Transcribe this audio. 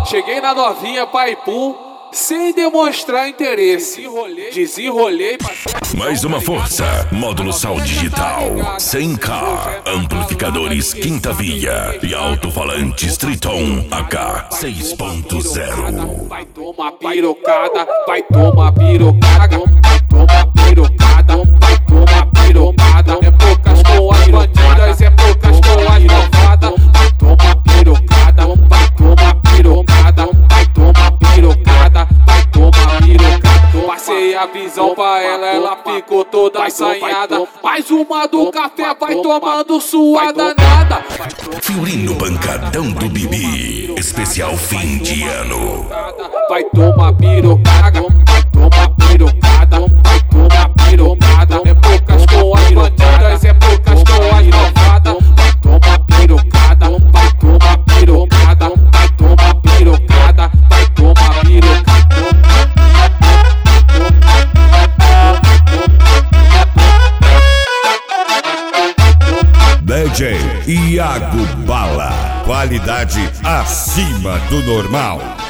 Cheguei na novinha, pai pum, sem demonstrar interesse. Desenrolei, passei. Mais uma força, módulo Sound Digital, 100K, amplificadores quinta via e alto-falantes Triton AK 6.0. Vai tomar pirocada, vai tomar pirocada, vai tomar pirocada, vai tomar pirocada. É poucas com as bandidas, é poucas com as malvadas. Vai tomar pirocada, vai tomar pirocada, vai tomar pirocada, vai tomar pirocada. Passei a visão pra ela ficou toda assanhada. Mais uma do café, vai tomando sua danada. Fiorino Pancadão do Bibi, especial fim de ano. Vai tomar pirocada, vai tomar pirocada, vai tomar pirocada. É poucas com as bandidas, é poucas com as malvadas. Vai tomar pirocada, vai tomar pirocada, vai tomar pirocada, vai tomar pirocada. DJ Iago Bala, qualidade acima do normal.